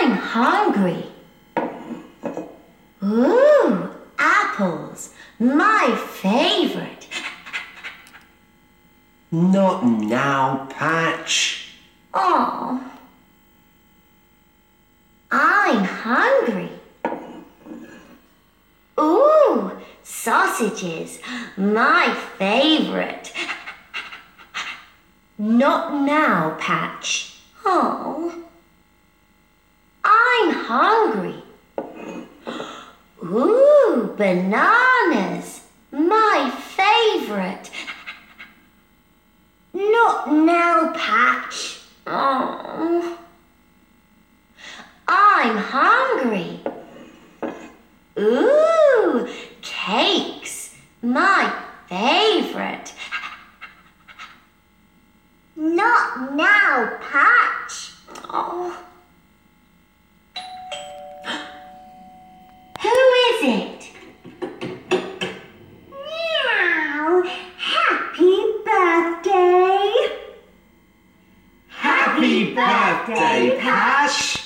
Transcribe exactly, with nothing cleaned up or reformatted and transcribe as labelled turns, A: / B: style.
A: I'm hungry. Ooh, apples, my favorite.
B: Not now, Patch.
A: Oh, I'm hungry. Ooh, sausages, my favorite. Not now, Patch. Oh, I'm hungry. Ooh, bananas, my favorite. Not now, Patch. Oh, I'm hungry. Ooh, cakes, my favorite. Not now, Patch. Oh. Who is it? Meow. Happy birthday.
B: Happy birthday, Patch.